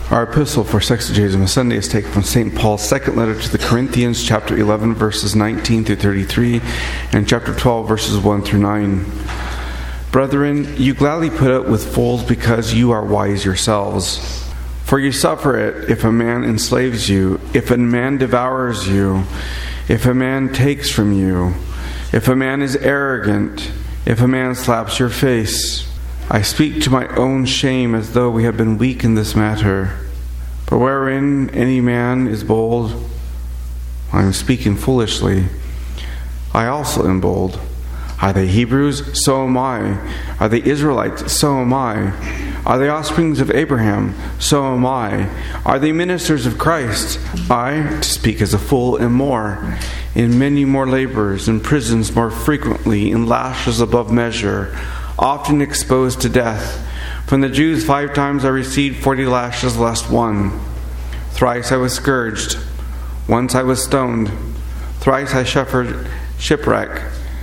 Our epistle for Sexagesima Sunday is taken from St. Paul's second letter to the Corinthians, chapter 11, verses 19 through 33, and chapter 12, verses 1 through 9. Brethren, you gladly put up with fools because you are wise yourselves. For you suffer it if a man enslaves you, if a man devours you, if a man takes from you, if a man is arrogant, if a man slaps your face. I speak to my own shame as though we had been weak in this matter. But wherein any man is bold, I am speaking foolishly. I also am bold. Are they Hebrews? So am I. Are they Israelites? So am I. Are they offsprings of Abraham? So am I. Are they ministers of Christ? I, to speak as a fool, am more. In many more labors, in prisons more frequently, in lashes above measure, often exposed to death. From the Jews 5 times I received 40 lashes less one. Thrice I was scourged. Once I was stoned. Thrice I suffered shipwreck.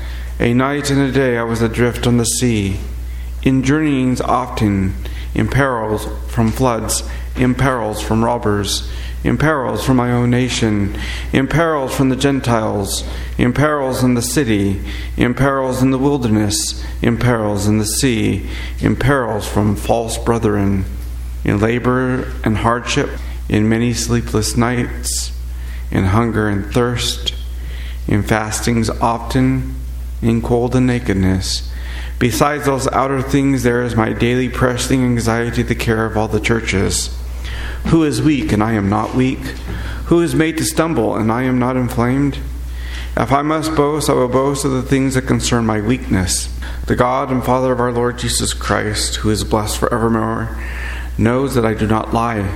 A night and a day I was adrift on the sea. In journeyings often, in perils from floods, in perils from robbers, in perils from my own nation, in perils from the Gentiles, in perils in the city, in perils in the wilderness, in perils in the sea, in perils from false brethren, in labor and hardship, in many sleepless nights, in hunger and thirst, in fastings often, in cold and nakedness. Besides those outer things, there is my daily pressing anxiety, the care of all the churches. Who is weak, and I am not weak? Who is made to stumble, and I am not inflamed? If I must boast, I will boast of the things that concern my weakness. The God and Father of our Lord Jesus Christ, who is blessed forevermore, knows that I do not lie.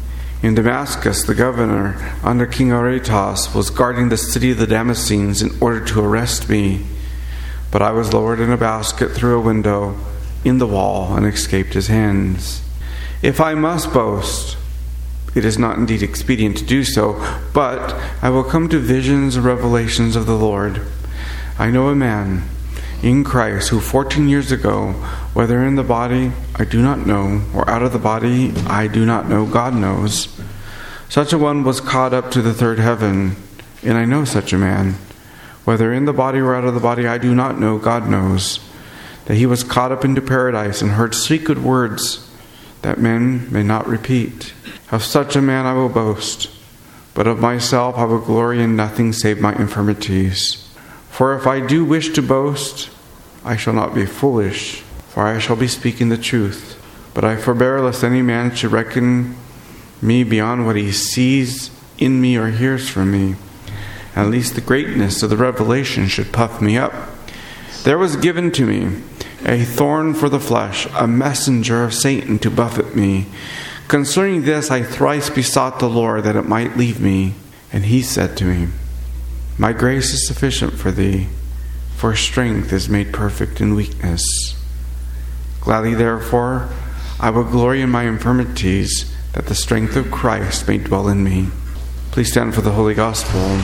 In Damascus, the governor, under King Aretas, was guarding the city of the Damascenes in order to arrest me. But I was lowered in a basket through a window in the wall and escaped his hands. If I must boast, it is not indeed expedient to do so, but I will come to visions and revelations of the Lord. I know a man in Christ who 14 years ago, whether in the body I do not know, or out of the body I do not know, God knows, such a one was caught up to the third heaven, and I know such a man. Whether in the body or out of the body I do not know, God knows, that he was caught up into paradise and heard secret words that men may not repeat. Of such a man I will boast, but of myself I will glory in nothing save my infirmities. For if I do wish to boast, I shall not be foolish, for I shall be speaking the truth. But I forbear lest any man should reckon me beyond what he sees in me or hears from me. At least the greatness of the revelation should puff me up. There was given to me a thorn for the flesh, a messenger of Satan to buffet me. Concerning this I thrice besought the Lord that it might leave me. And he said to me, My grace is sufficient for thee, for strength is made perfect in weakness. Gladly therefore I will glory in my infirmities, that the strength of Christ may dwell in me. Please stand for the Holy Gospel.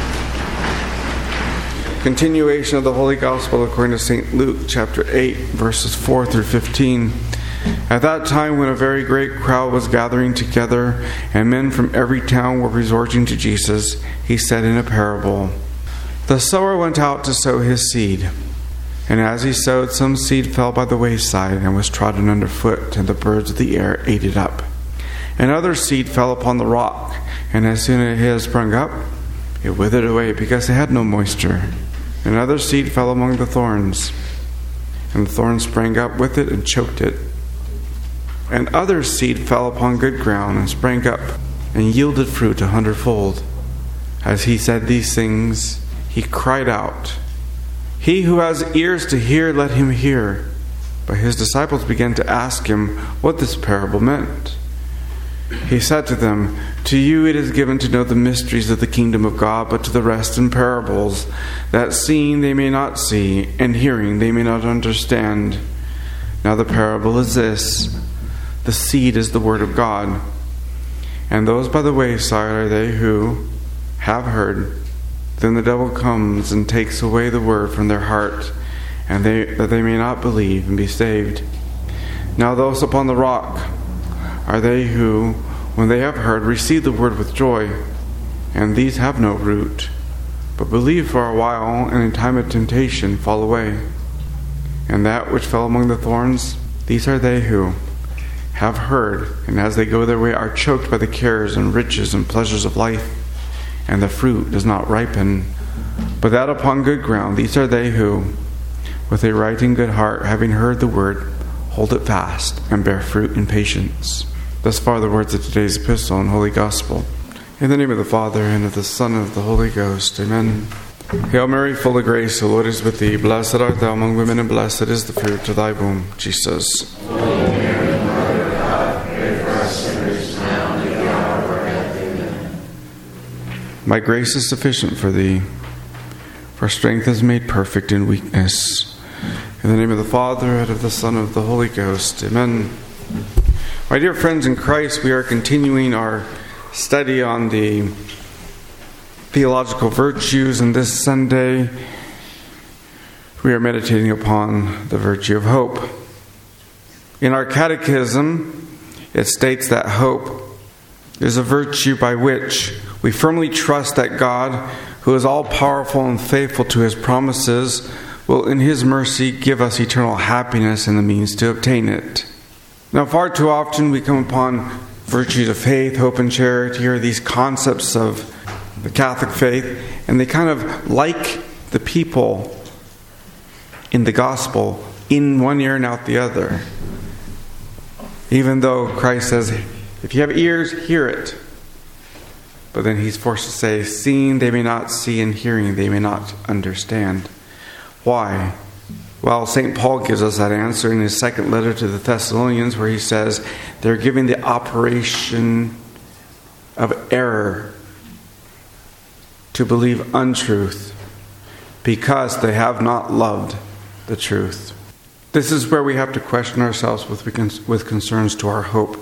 Continuation of the Holy Gospel according to St. Luke, chapter 8, verses 4 through 15. At that time, when a very great crowd was gathering together, and men from every town were resorting to Jesus, he said in a parable, The sower went out to sow his seed. And as he sowed, some seed fell by the wayside, and was trodden underfoot, and the birds of the air ate it up. And other seed fell upon the rock, and as soon as it had sprung up, it withered away, because it had no moisture. And other seed fell among the thorns, and the thorns sprang up with it and choked it. And other seed fell upon good ground, and sprang up, and yielded fruit 100-fold. As he said these things, he cried out, He who has ears to hear, let him hear. But his disciples began to ask him what this parable meant. He said to them, To you it is given to know the mysteries of the kingdom of God, but to the rest in parables, that seeing they may not see, and hearing they may not understand. Now the parable is this: the seed is the word of God. And those by the wayside are they who have heard. Then the devil comes and takes away the word from their heart, and that they may not believe and be saved. Now those upon the rock are they who, when they have heard, receive the word with joy, and these have no root, but believe for a while, and in time of temptation fall away. And that which fell among the thorns, these are they who have heard, and as they go their way are choked by the cares and riches and pleasures of life, and the fruit does not ripen. But that upon good ground, these are they who, with a right and good heart, having heard the word, hold it fast, and bear fruit in patience. Thus far the words of today's epistle and holy gospel. In the name of the Father, and of the Son, and of the Holy Ghost. Amen. Hail Mary, full of grace, the Lord is with thee. Blessed art thou among women, and blessed is the fruit of thy womb, Jesus. Holy Mary, Mother of God, pray for us sinners now and at the hour of our death. Amen. My grace is sufficient for thee, for strength is made perfect in weakness. In the name of the Father, and of the Son, and of the Holy Ghost. Amen. My dear friends in Christ, we are continuing our study on the theological virtues, and this Sunday we are meditating upon the virtue of hope. In our catechism, it states that hope is a virtue by which we firmly trust that God, who is all-powerful and faithful to His promises, will in His mercy give us eternal happiness and the means to obtain it. Now, far too often we come upon virtues of faith, hope, and charity, or these concepts of the Catholic faith, and they kind of like the people in the gospel in one ear and out the other. Even though Christ says, if you have ears, hear it. But then He's forced to say, seeing they may not see, and hearing they may not understand. Why? Well, St. Paul gives us that answer in his second letter to the Thessalonians, where he says they're giving the operation of error to believe untruth because they have not loved the truth. This is where we have to question ourselves with concerns to our hope.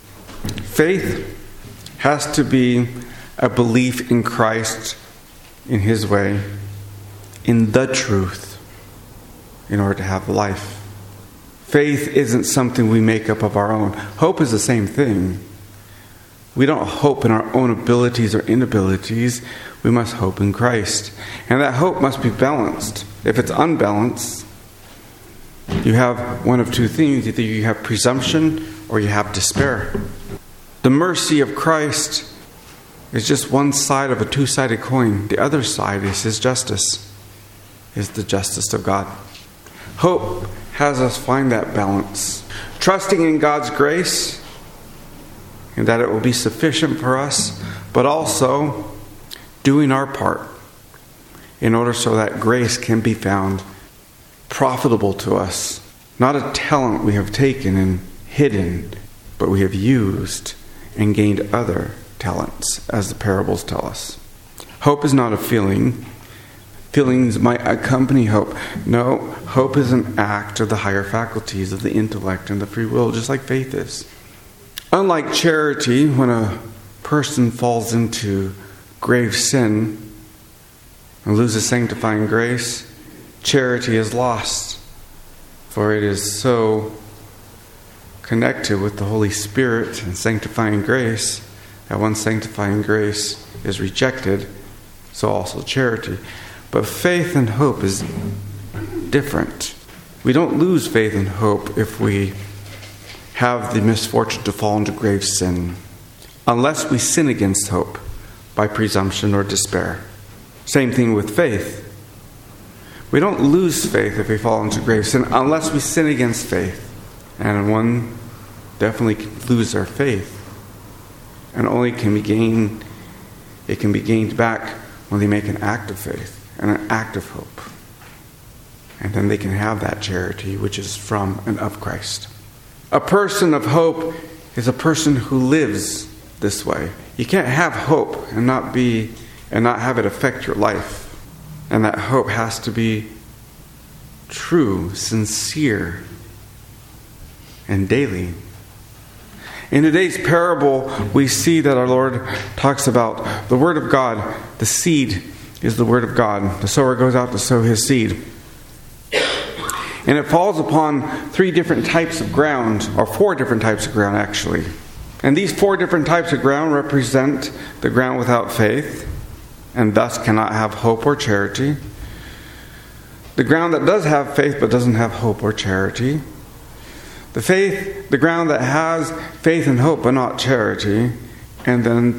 Faith has to be a belief in Christ, in His way, in the truth, in order to have life. Faith isn't something we make up of our own. Hope is the same thing. We don't hope in our own abilities or inabilities. We must hope in Christ. And that hope must be balanced. If it's unbalanced, you have one of two things. Either you have presumption or you have despair. The mercy of Christ is just one side of a two-sided coin. The other side is His justice, is the justice of God. Hope has us find that balance, trusting in God's grace and that it will be sufficient for us, but also doing our part in order so that grace can be found profitable to us. Not a talent we have taken and hidden, but we have used and gained other talents, as the parables tell us. Hope is not a feeling. Feelings might accompany hope. No, hope is an act of the higher faculties of the intellect and the free will, just like faith is. Unlike charity, when a person falls into grave sin and loses sanctifying grace, charity is lost, for it is so connected with the Holy Spirit and sanctifying grace that once sanctifying grace is rejected, so also charity. But faith and hope is different. We don't lose faith and hope if we have the misfortune to fall into grave sin, unless we sin against hope by presumption or despair. Same thing with faith. We don't lose faith if we fall into grave sin, unless we sin against faith. And one definitely can lose their faith, and only can be gained. It can be gained back when they make an act of faith and an act of hope. And then they can have that charity which is from and of Christ. A person of hope is a person who lives this way. You can't have hope and not have it affect your life. And that hope has to be true, sincere, and daily. In today's parable, we see that our Lord talks about the Word of God. The seed is the Word of God. The sower goes out to sow his seed. And it falls upon 3 different types of ground, or 4 different types of ground actually. And these 4 different types of ground represent the ground without faith, and thus cannot have hope or charity. The ground that does have faith but doesn't have hope or charity. The ground that has faith and hope but not charity. And then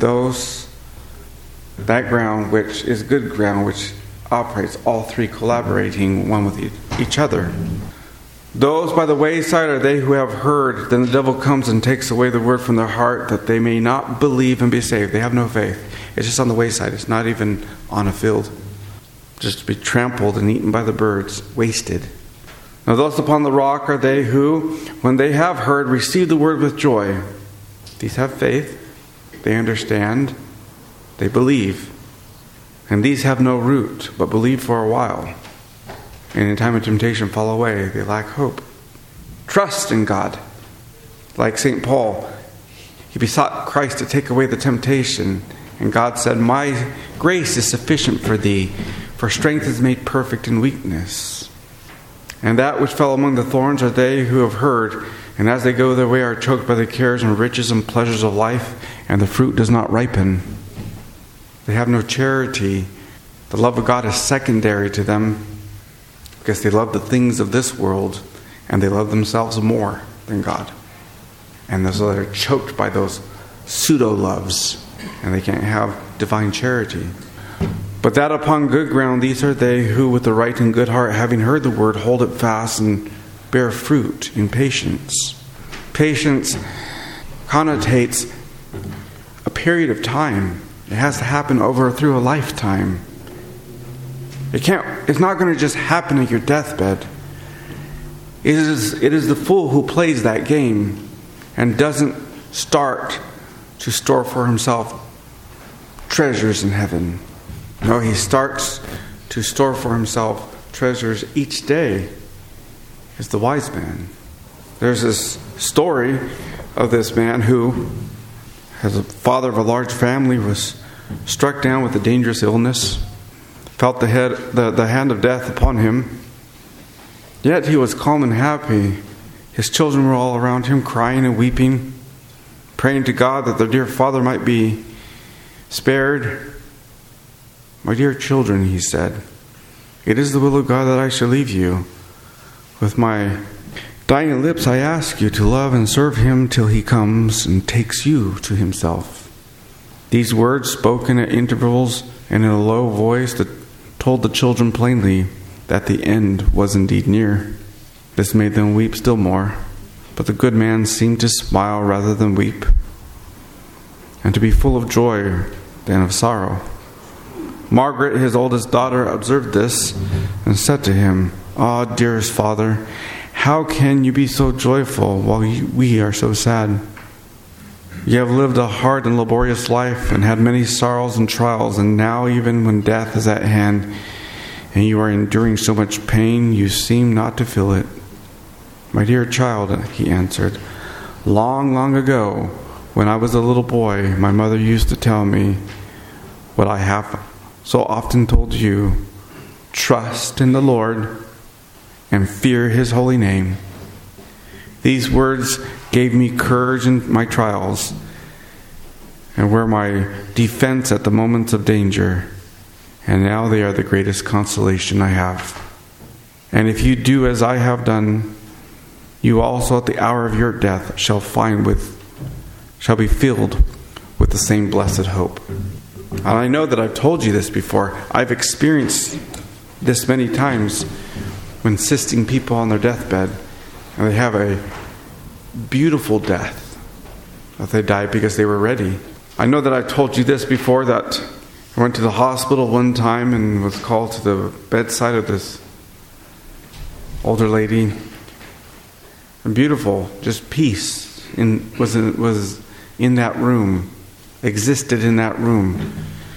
that ground which is good ground, which operates all 3 collaborating one with each other. Those by the wayside are they who have heard. Then the devil comes and takes away the word from their heart, that they may not believe and be saved. They have no faith. It's just on the wayside. It's not even on a field. Just to be trampled and eaten by the birds, wasted. Now those upon the rock are they who, when they have heard, receive the word with joy. These have faith. They understand. They believe. And these have no root, but believe for a while. And in time of temptation fall away. They lack hope. Trust in God. Like St. Paul, he besought Christ to take away the temptation. And God said, "My grace is sufficient for thee, for strength is made perfect in weakness." And that which fell among the thorns are they who have heard, and as they go their way are choked by the cares and riches and pleasures of life, and the fruit does not ripen. They have no charity. The love of God is secondary to them, because they love the things of this world, and they love themselves more than God. And so they're choked by those pseudo-loves, and they can't have divine charity. But that upon good ground, these are they who with the right and good heart, having heard the word, hold it fast and bear fruit in patience. Patience connotates a period of time. It has to happen through a lifetime. It's not going to just happen at your deathbed. It is the fool who plays that game and doesn't start to store for himself treasures in heaven. No, he starts to store for himself treasures each day. Is the wise man. There's this story of this man who, as a father of a large family, was struck down with a dangerous illness. Felt the hand of death upon him. Yet he was calm and happy. His children were all around him, crying and weeping, praying to God that their dear father might be spared. "My dear children," he said, "it is the will of God that I shall leave you. With my dying lips I ask you to love and serve him till he comes and takes you to himself." These words, spoken at intervals and in a low voice, that told the children plainly that the end was indeed near. This made them weep still more, but the good man seemed to smile rather than weep, and to be full of joy than of sorrow. Margaret, his oldest daughter, observed this and said to him, "Ah, dearest father, how can you be so joyful while we are so sad? You have lived a hard and laborious life and had many sorrows and trials, and now even when death is at hand and you are enduring so much pain, you seem not to feel it." "My dear child," he answered, "long, long ago, when I was a little boy, my mother used to tell me what I have so often told you: trust in the Lord and fear his holy name." These words gave me courage in my trials and were my defense at the moments of danger, and now they are the greatest consolation I have. And if you do as I have done, you also at the hour of your death shall be filled with the same blessed hope. And I know that I've told you this before. I've experienced this many times when assisting people on their deathbed, and they have a beautiful death, that they died because they were ready. I know that I've told you this before, that I went to the hospital one time and was called to the bedside of this older lady. And beautiful, just peace was in that room, existed in that room.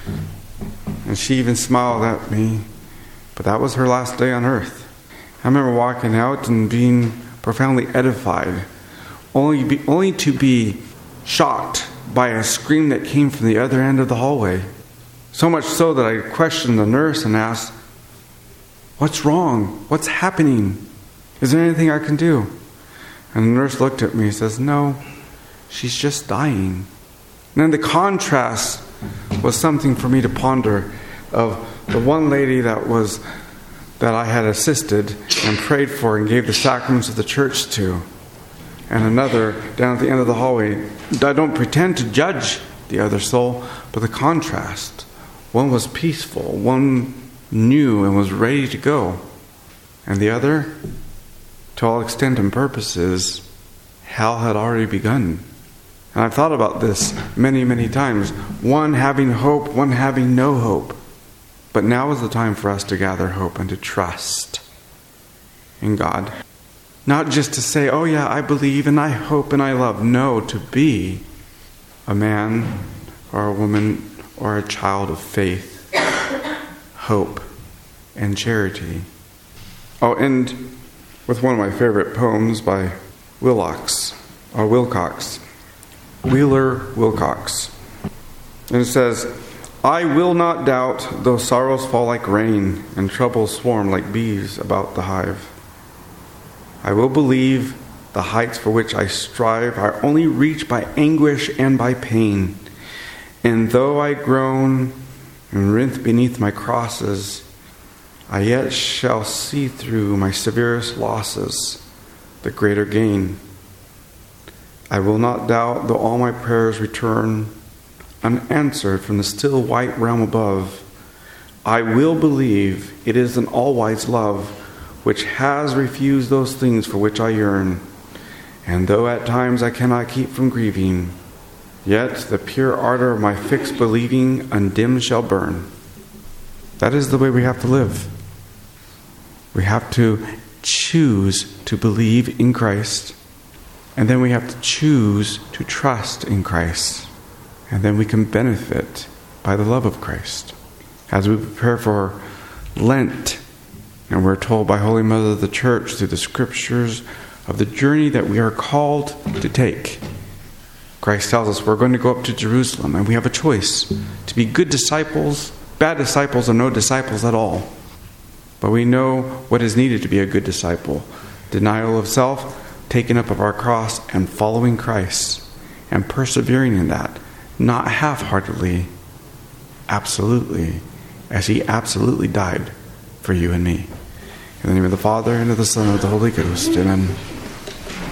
And she even smiled at me, but that was her last day on earth. I remember walking out and being profoundly edified, only to be shocked by a scream that came from the other end of the hallway. So much so that I questioned the nurse and asked, "What's wrong? What's happening? Is there anything I can do?" And the nurse looked at me and says, "No, She's just dying. And then the contrast was something for me to ponder, of the one lady that I had assisted and prayed for and gave the sacraments of the church to, and another down at the end of the hallway. I don't pretend to judge the other soul, but the contrast. One was peaceful, one knew and was ready to go, and the other, to all extent and purposes, hell had already begun. And I've thought about this many, many times. One having hope, one having no hope. But now is the time for us to gather hope and to trust in God. Not just to say, oh yeah, I believe and I hope and I love. No, to be a man or a woman or a child of faith, hope, and charity. I'll end with one of my favorite poems by Wilcox. Wheeler Wilcox. And it says, I will not doubt, though sorrows fall like rain and troubles swarm like bees about the hive. I will believe the heights for which I strive are only reached by anguish and by pain. And though I groan and writhe beneath my crosses, I yet shall see through my severest losses the greater gain. I will not doubt, though all my prayers return unanswered from the still white realm above. I will believe it is an all-wise love which has refused those things for which I yearn. And though at times I cannot keep from grieving, yet the pure ardor of my fixed believing undimmed shall burn. That is the way we have to live. We have to choose to believe in Christ. And then we have to choose to trust in Christ. And then we can benefit by the love of Christ. As we prepare for Lent, and we're told by Holy Mother of the Church through the Scriptures of the journey that we are called to take. Christ tells us we're going to go up to Jerusalem, and we have a choice to be good disciples, bad disciples, or no disciples at all. But we know what is needed to be a good disciple. Denial of self, taking up of our cross, and following Christ, and persevering in that, not half-heartedly, absolutely, as He absolutely died for you and me. In the name of the Father, and of the Son, and of the Holy Ghost. Amen.